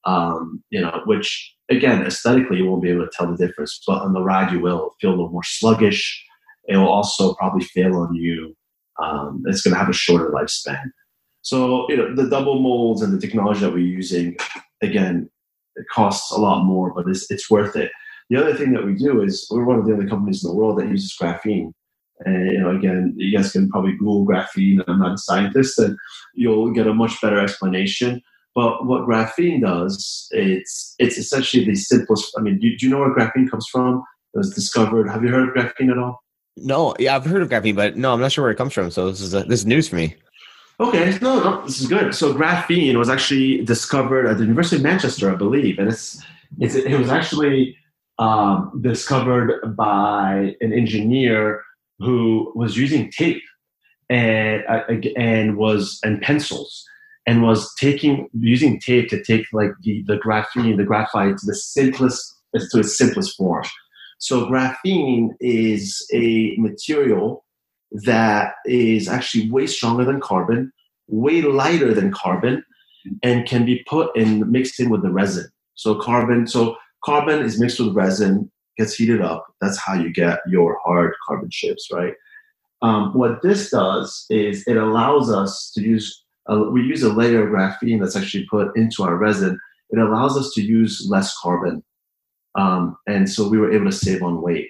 which again, aesthetically, you won't be able to tell the difference, but on the ride, you will feel a little more sluggish. It will also probably fail on you. It's going to have a shorter lifespan. So, the double molds and the technology that we're using, again, it costs a lot more, but it's worth it. The other thing that we do is we're one of the only companies in the world that uses graphene. And, again, you guys can probably Google graphene. I'm not a scientist, and you'll get a much better explanation. But what graphene does, it's essentially the simplest. I mean, do you know where graphene comes from? It was discovered. Have you heard of graphene at all? No, yeah, I've heard of graphene, but no, I'm not sure where it comes from. So this is news for me. Okay, no, this is good. So graphene was actually discovered at the University of Manchester, I believe, and it was actually discovered by an engineer who was using tape and pencils, and was using tape to take like the graphene, the graphite to its simplest form. So graphene is a material that is actually way stronger than carbon, way lighter than carbon, and can be mixed in with the resin. So carbon is mixed with resin, gets heated up. That's how you get your hard carbon chips, right? What this does is it allows us to we use a layer of graphene that's actually put into our resin. It allows us to use less carbon. And so we were able to save on weight.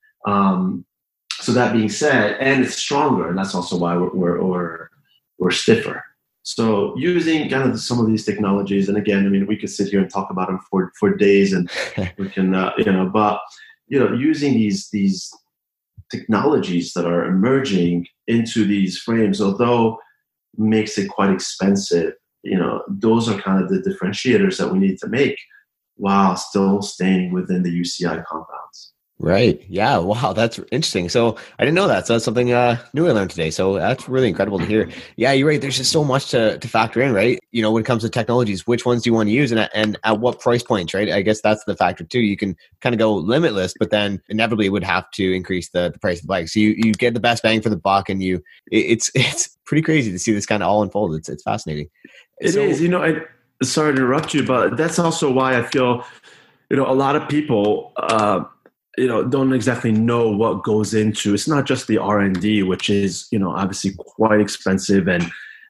So that being said, and it's stronger, and that's also why we're stiffer. So using kind of some of these technologies, and again, I mean, we could sit here and talk about them for days, and we can, but using these technologies that are emerging into these frames, although makes it quite expensive, those are kind of the differentiators that we need to make while still staying within the UCI compounds. Right. Yeah. Wow. That's interesting. So I didn't know that. So that's something new I learned today. So that's really incredible to hear. Yeah, you're right. There's just so much to factor in, right? When it comes to technologies, which ones do you want to use and at what price points, right? I guess that's the factor too. You can kind of go limitless, but then inevitably it would have to increase the price of the bike. So you get the best bang for the buck, and it's pretty crazy to see this kind of all unfold. It's fascinating. It is. Sorry to interrupt you, but that's also why I feel, a lot of people, don't exactly know what goes into. It's not just the R&D, which is, obviously quite expensive, and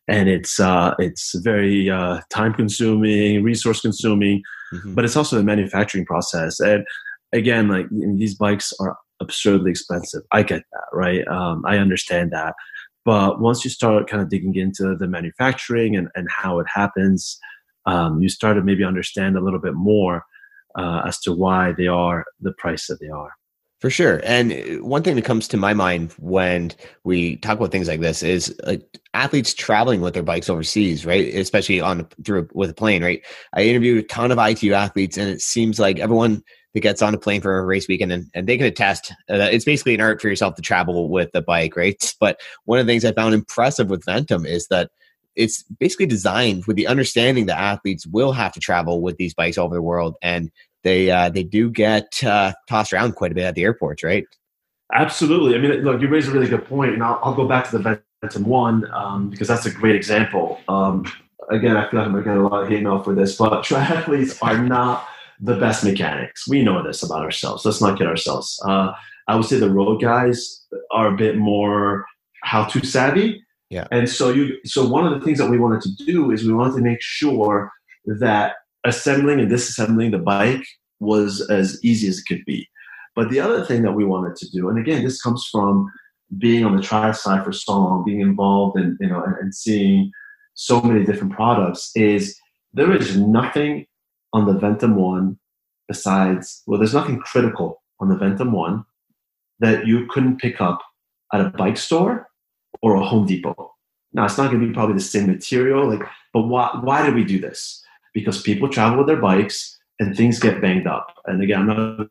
it's very time consuming, resource consuming, but it's also the manufacturing process. And again, like these bikes are absurdly expensive. I get that, right? I understand that. But once you start kind of digging into the manufacturing and how it happens, you start to maybe understand a little bit more as to why they are the price that they are. For sure. And one thing that comes to my mind when we talk about things like this is athletes traveling with their bikes overseas, right? Especially with a plane, right? I interviewed a ton of ITU athletes, and it seems like everyone that gets on a plane for a race weekend, and they can attest that it's basically an art for yourself to travel with a bike, right? But one of the things I found impressive with Ventum is that it's basically designed with the understanding that athletes will have to travel with these bikes over the world, and they do get tossed around quite a bit at the airports, right? Absolutely. I mean, look, you raise a really good point, and I'll go back to the Ventum One because that's a great example. Again, I feel like I'm going to get a lot of hate mail for this, but triathletes are not the best mechanics. We know this about ourselves. Let's not kid ourselves. I would say the road guys are a bit more how-to savvy. Yeah. And so one of the things that we wanted to do is we wanted to make sure that assembling and disassembling the bike was as easy as it could be. But the other thing that we wanted to do, and again, this comes from being on the trial side for so long, being involved in, and seeing so many different products, is there is nothing on the Ventum One there's nothing critical on the Ventum One that you couldn't pick up at a bike store or a Home Depot. Now, it's not going to be probably the same material, but why did we do this? Because people travel with their bikes and things get banged up. And again, I'm not going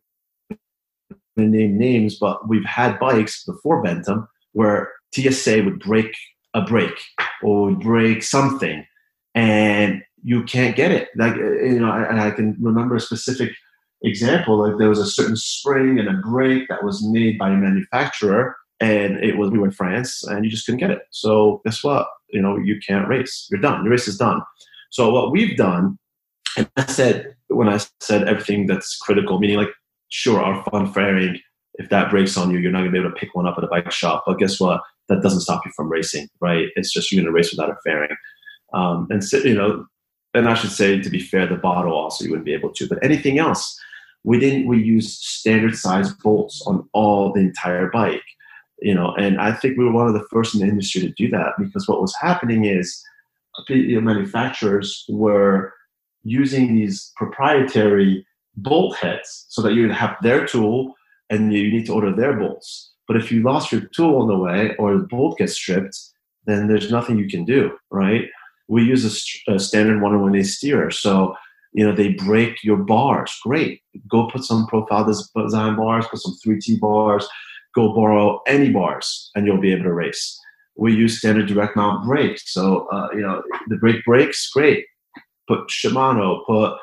to name names, but we've had bikes before Ventum where TSA would break a brake or would break something, and you can't get it. And I can remember a specific example. Like there was a certain spring and a brake that was made by a manufacturer, and we were in France, and you just couldn't get it. So guess what? You can't race. You're done. Your race is done. So what we've done And when I said everything that's critical, meaning like, sure, our front fairing, if that breaks on you, you're not going to be able to pick one up at a bike shop. But guess what? That doesn't stop you from racing, right? It's just you're going to race without a fairing. And so, and I should say, to be fair, the bottle also you wouldn't be able to. But anything else, we use standard size bolts on all the entire bike. And I think we were one of the first in the industry to do that, because what was happening is manufacturers were using these proprietary bolt heads so that you would have their tool and you need to order their bolts. But if you lost your tool on the way or the bolt gets stripped, then there's nothing you can do, right? We use a standard 101A steerer. So, they break your bars. Great. Go put some Profile Design bars, put some 3T bars, go borrow any bars, and you'll be able to race. We use standard direct mount brakes. So, the brake breaks, great. Put Shimano,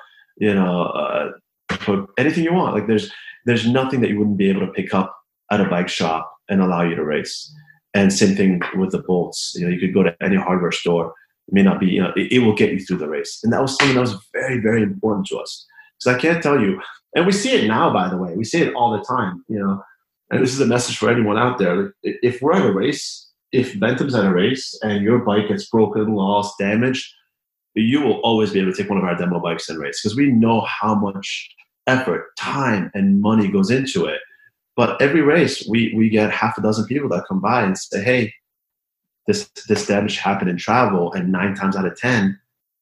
put anything you want. Like there's nothing that you wouldn't be able to pick up at a bike shop and allow you to race. And same thing with the bolts. You could go to any hardware store. It may not be, it will get you through the race. And that was something that was very, very important to us. Because I can't tell you, and we see it now, by the way, we see it all the time, and this is a message for anyone out there. If we're at a race, if Ventum's at a race and your bike gets broken, lost, damaged, you will always be able to take one of our demo bikes and race, because we know how much effort, time, and money goes into it. But every race, we get half a dozen people that come by and say, hey, this damage happened in travel, and 9 times out of 10,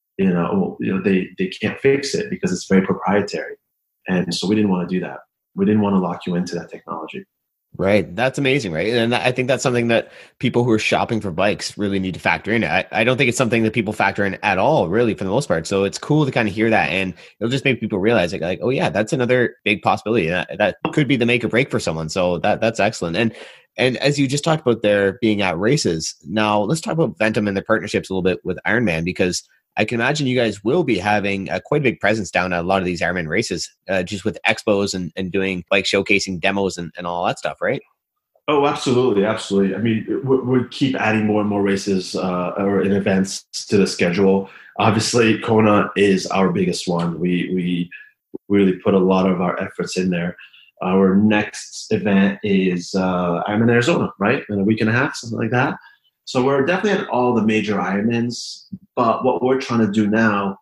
they can't fix it because it's very proprietary. And so we didn't want to do that. We didn't want to lock you into that technology. Right. That's amazing, right? And I think that's something that people who are shopping for bikes really need to factor in. I don't think it's something that people factor in at all, really, for the most part. So it's cool to kind of hear that, and it'll just make people realize like, oh yeah, that's another big possibility. That could be the make or break for someone. So that's excellent. And as you just talked about there being at races, now let's talk about Ventum and their partnerships a little bit with Ironman, because I can imagine you guys will be having quite a big presence down at a lot of these Ironman races, just with expos and doing bike showcasing demos and all that stuff, right? Oh, absolutely. Absolutely. I mean, we keep adding more and more races or events to the schedule. Obviously, Kona is our biggest one. We really put a lot of our efforts in there. Our next event is Ironman Arizona, right? In a week and a half, something like that. So we're definitely at all the major Ironmans, but what we're trying to do now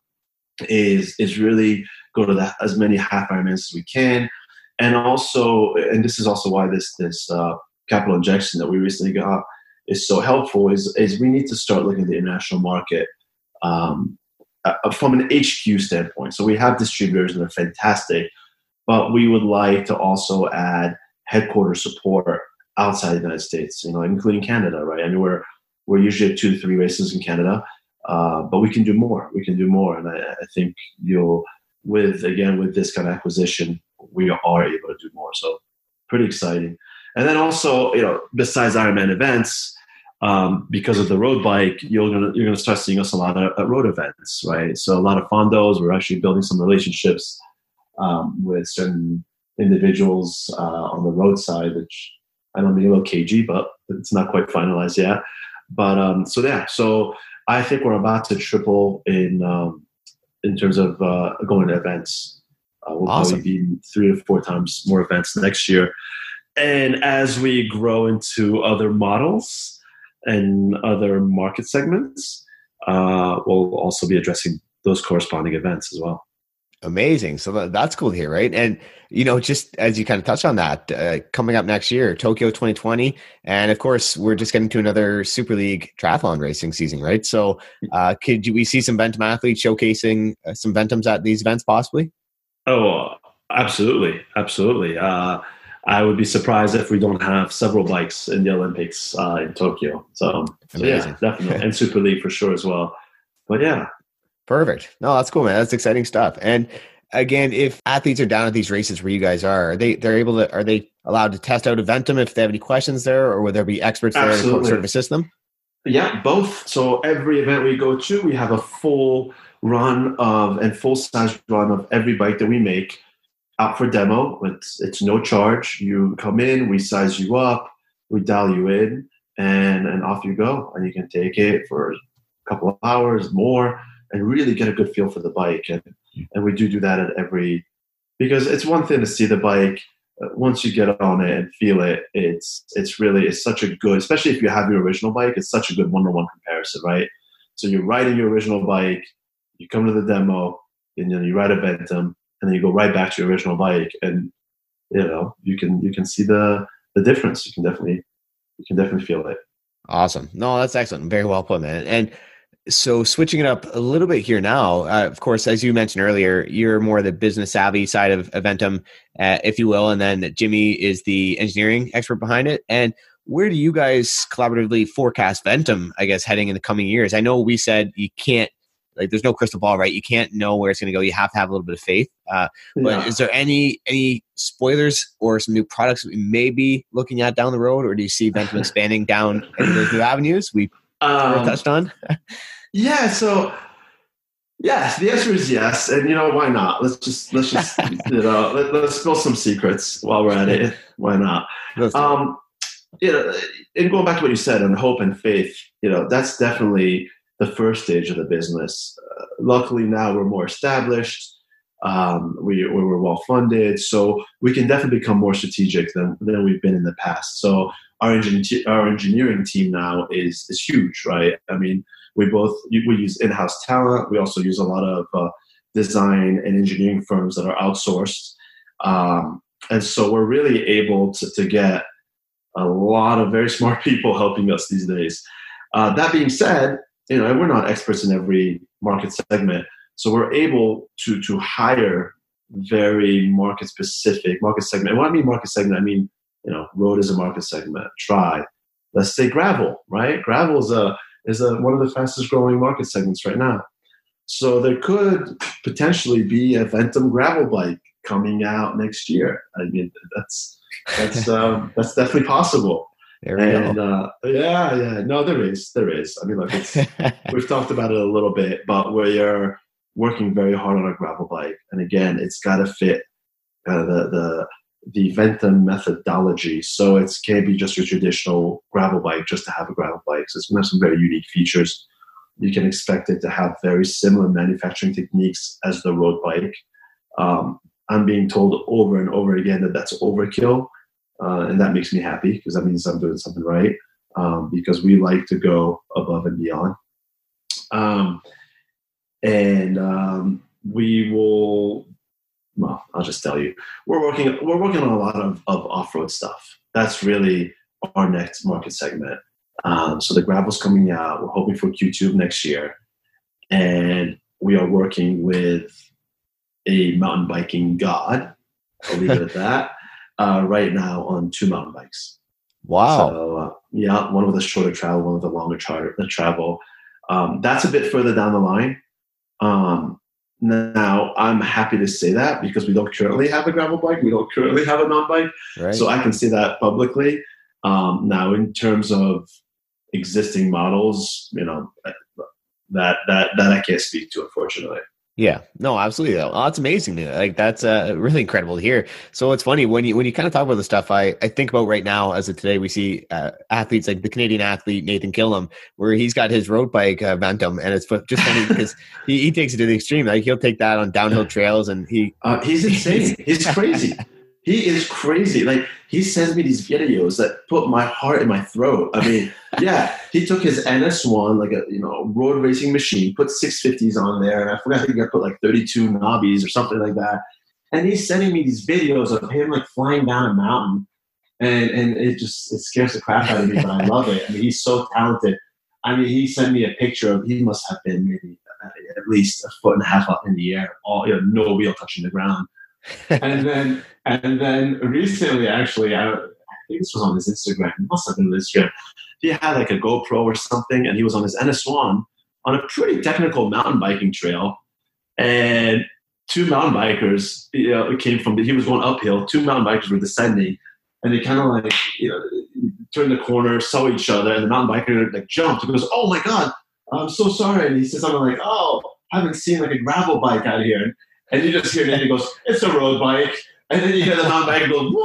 is really go to as many half Ironmans as we can, and also, and this is also why this capital injection that we recently got is so helpful. Is we need to start looking at the international market from an HQ standpoint. So we have distributors and they're fantastic, but we would like to also add headquarter support outside the United States, including Canada, right? I mean, we're usually at 2 to 3 races in Canada, but we can do more. And I think with this kind of acquisition, we are able to do more. So pretty exciting. And then also, besides Ironman events, because of the road bike, you're gonna start seeing us a lot at road events, right? So a lot of fondos. We're actually building some relationships with certain individuals on the road side, which I don't mean a little cagey, but it's not quite finalized yet. But so I think we're about to triple in terms of going to events. We'll awesome. Probably be 3 to 4 times more events next year. And as we grow into other models and other market segments, we'll also be addressing those corresponding events as well. Amazing. So that's cool to hear, right? And, just as you kind of touched on that, coming up next year, Tokyo 2020. And of course, we're just getting to another Super League triathlon racing season, right? So could we see some Ventum athletes showcasing some Ventums at these events possibly? Oh, absolutely. Absolutely. I would be surprised if we don't have several bikes in the Olympics in Tokyo. So yeah, definitely. And Super League for sure as well. But yeah. Perfect. No, that's cool, man. That's exciting stuff. And again, if athletes are down at these races where you guys are they allowed to test out a Ventum if they have any questions there, or would there be experts there to sort of assist them? Yeah, both. So every event we go to, we have a full run and full size run of every bike that we make out for demo. It's no charge. You come in, we size you up, we dial you in, and off you go. And you can take it for a couple of hours more and really get a good feel for the bike. And And we do that at every, because it's one thing to see the bike. Once you get on it and feel it, it's such a good, especially if you have your original bike, it's such a good one-to-one comparison, right? So you're riding your original bike, you come to the demo, and then you ride a Ventum, and then you go right back to your original bike, and you can see the difference. You can definitely feel it. Awesome. No, that's excellent. Very well put, man. And so switching it up a little bit here now, of course, as you mentioned earlier, you're more the business savvy side of Ventum, if you will. And then Jimmy is the engineering expert behind it. And where do you guys collaboratively forecast Ventum, I guess, heading in the coming years? I know we said you can't, like, there's no crystal ball, right? You can't know where it's going to go. You have to have a little bit of faith. But is there any spoilers or some new products we may be looking at down the road? Or do you see Ventum expanding down into those new avenues we touched on? Yeah. So yes, the answer is yes. And why not? Let's just let's spill some secrets while we're at it. Why not? And going back to what you said on hope and faith, that's definitely the first stage of the business. Luckily now we're more established. We're well funded, so we can definitely become more strategic than we've been in the past. So our engineering team now is huge, right? I mean, we use in-house talent. We also use a lot of design and engineering firms that are outsourced, and so we're really able to get a lot of very smart people helping us these days. That being said, we're not experts in every market segment, so we're able to hire very market segment. And when I mean market segment, I mean road is a market segment. Let's say gravel, right? Gravel is one of the fastest growing market segments right now. So there could potentially be a Ventum gravel bike coming out next year. I mean, that's definitely possible. There we go. No, there is. I mean, look, we've talked about it a little bit, but we're working very hard on a gravel bike, and again, it's got to fit the Ventum methodology. So it can't be just your traditional gravel bike just to have a gravel bike. So it's going to have some very unique features. You can expect it to have very similar manufacturing techniques as the road bike. I'm being told over and over again that that's overkill. And that makes me happy because that means I'm doing something right, because we like to go above and beyond. We will, well, I'll just tell you, we're working on a lot of off-road stuff. That's really our next market segment. So the gravel's coming out. We're hoping for Q2 next year. And we are working with a mountain biking god, I'll leave it at that, right now on 2 mountain bikes. Wow. So, one with a shorter travel, one with a longer travel. That's a bit further down the line. Now, I'm happy to say that because we don't currently have a gravel bike. We don't currently have a mountain bike. Right. So I can say that publicly. Now, in terms of existing models, that I can't speak to, unfortunately. Yeah, no, absolutely. Oh, that's amazing. Like that's really incredible to hear. So it's funny when you kind of talk about the stuff I think about right now. As of today, we see athletes like the Canadian athlete Nathan Killam, where he's got his road bike Ventum, and it's just funny because he takes it to the extreme. Like he'll take that on downhill trails, and he's insane. He's crazy. He is crazy. Like he sends me these videos that put my heart in my throat. I mean, yeah, he took his NS1, like a road racing machine, put 650s on there, and I forgot he put like 32 knobbies or something like that. And he's sending me these videos of him like flying down a mountain, and it scares the crap out of me, but I love it. I mean, he's so talented. I mean, he sent me a picture of, he must have been maybe at least 1.5 feet up in the air, all no wheel touching the ground. and then recently, actually, I think this was on his Instagram. It must have been on Instagram. He had like a GoPro or something, and he was on his NS1 on a pretty technical mountain biking trail. And 2 mountain bikers, came from he was going uphill. 2 mountain bikers were descending, and they kind of like turned the corner, saw each other, and the mountain biker like jumped. He goes, "Oh my God, I'm so sorry!" And he says something like, "Oh, I haven't seen like a gravel bike out here." And you just hear Nathan goes, "It's a road bike." And then you hear the mountain biker go,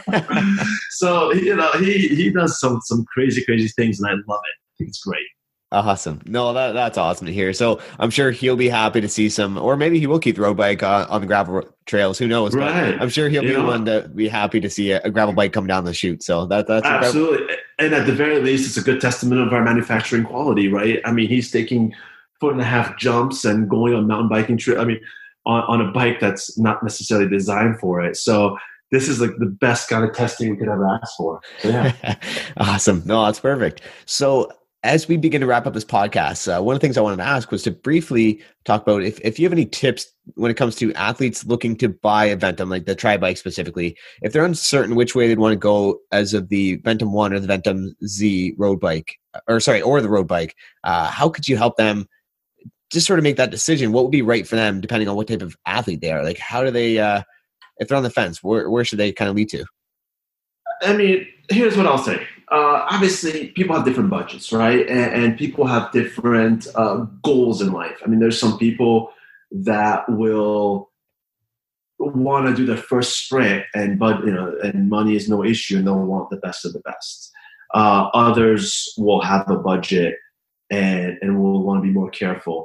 "What?" So, he does some crazy things, and I love it. I think it's great. Awesome. No, that's awesome to hear. So I'm sure he'll be happy to see some, or maybe he will keep the road bike on the gravel trails. Who knows? Right. But I'm sure he'll be the one to be happy to see a gravel bike come down the chute. So that's absolutely. Incredible. And at the very least, it's a good testament of our manufacturing quality, right? I mean, he's taking 1.5 jumps and going on mountain biking trip. I mean, on a bike that's not necessarily designed for it. So this is like the best kind of testing we could ever ask for. So, yeah. Awesome. No, that's perfect. So as we begin to wrap up this podcast, one of the things I wanted to ask was to briefly talk about if you have any tips when it comes to athletes looking to buy a Ventum, like the Tri Bike specifically, if they're uncertain which way they'd want to go as of the Ventum 1 or the Ventum Z road bike, or the road bike, how could you help them just sort of make that decision? What would be right for them depending on what type of athlete they are? Like, how do they, if they're on the fence, where should they kind of lead to? I mean, here's what I'll say. Obviously, people have different budgets, right? And people have different goals in life. I mean, there's some people that will want to do their first sprint, and money is no issue, and they'll want the best of the best. Others will have a budget and will want to be more careful.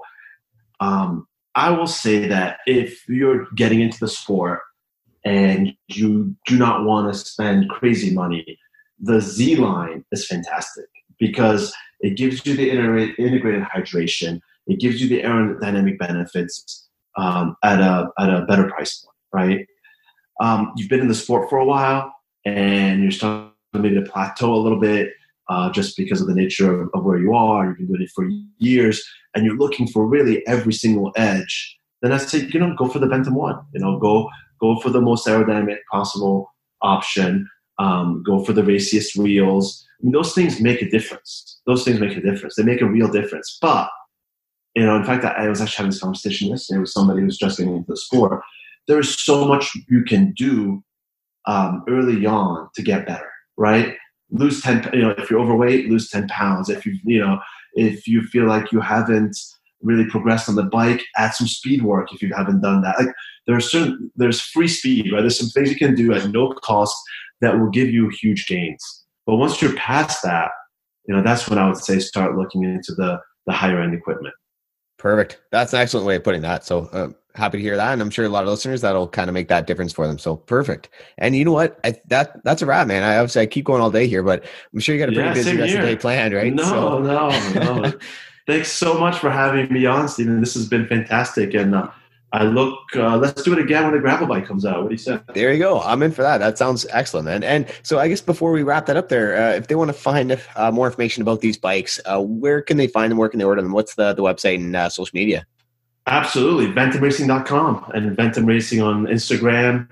I will say that if you're getting into the sport and you do not want to spend crazy money, the Z line is fantastic because it gives you the integrated hydration. It gives you the aerodynamic benefits at a better price point, right? You've been in the sport for a while and you're starting maybe to plateau a little bit just because of the nature of where you are. You've been doing it for years and you're looking for really every single edge. Then I say, go for the Ventum 1. Go for the most aerodynamic possible option. Go for the raciest wheels. I mean, those things make a difference. They make a real difference. But, in fact, I was actually having this conversation yesterday with somebody who's just getting into the sport. There is so much you can do early on to get better, right? Lose 10, if you're overweight, lose 10 pounds. If you feel like you haven't really progressed on the bike, add some speed work if you haven't done that. Like there's free speed, right? There's some things you can do at no cost that will give you huge gains. But once you're past that, that's when I would say start looking into the higher end equipment. Perfect. That's an excellent way of putting that. So happy to hear that. And I'm sure a lot of listeners, that'll kind of make that difference for them. So perfect. And you know what? That's a wrap, man. I keep going all day here, but I'm sure you got a pretty busy rest of the day planned, right? No. Thanks so much for having me on, Stephen. This has been fantastic. And let's do it again when the gravel bike comes out. What do you say? There you go. I'm in for that. That sounds excellent, man. And so I guess before we wrap that up there, if they want to find more information about these bikes, where can they find them? Where can they order them? What's the website and social media? Absolutely. VentumRacing.com and Ventum Racing on Instagram.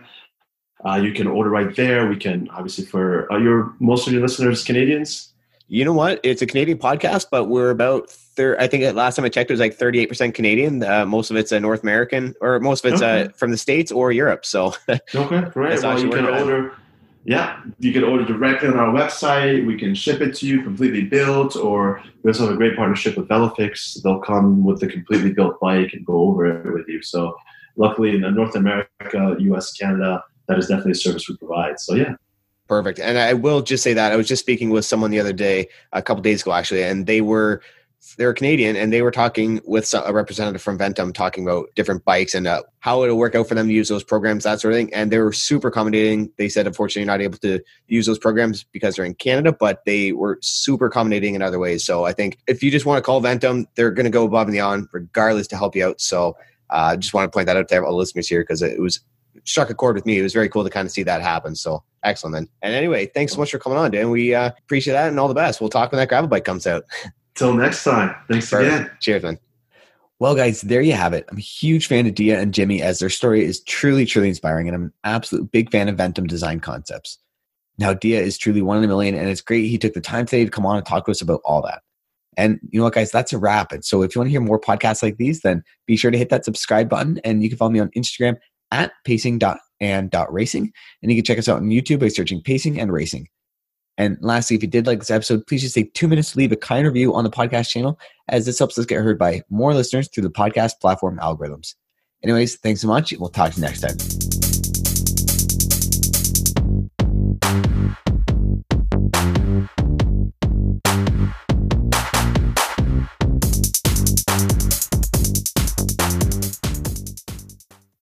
You can order right there. We can, obviously, for most of your listeners, Canadians. You know what? It's a Canadian podcast, but we're about I think last time I checked, it was like 38% Canadian. Most of it's North American, or most of it's from the States or Europe. So okay, great. Well, you can order. Yeah, you can order directly on our website. We can ship it to you completely built, or we also have a great partnership with Velofix. They'll come with the completely built bike and go over it with you. So luckily in North America, US, Canada, that is definitely a service we provide. So yeah. Perfect. And I will just say that I was just speaking with someone the other day, a couple days ago, actually, and they're Canadian, and they were talking with a representative from Ventum talking about different bikes and how it'll work out for them to use those programs, that sort of thing. And they were super accommodating. They said, unfortunately, you're not able to use those programs because they're in Canada, but they were super accommodating in other ways. So I think if you just want to call Ventum, they're going to go above and beyond regardless to help you out. So I just want to point that out to all the listeners here because it struck a chord with me. It was very cool to kind of see that happen. So excellent, man. And anyway, thanks so much for coming on, Dan. We appreciate that and all the best. We'll talk when that gravel bike comes out. Till next time. Thanks again. Cheers, man. Well, guys, there you have it. I'm a huge fan of Dia and Jimmy, as their story is truly, truly inspiring, and I'm an absolute big fan of Ventum design concepts. Now, Dia is truly one in a million, and it's great he took the time today to come on and talk to us about all that. And you know what, guys, that's a wrap. And so if you want to hear more podcasts like these, then be sure to hit that subscribe button, and you can follow me on Instagram at pacing.and.racing. And you can check us out on YouTube by searching Pacing and Racing. And lastly, if you did like this episode, please just take 2 minutes to leave a kind review on the podcast channel, as this helps us get heard by more listeners through the podcast platform algorithms. Anyways, thanks so much. We'll talk to you next time.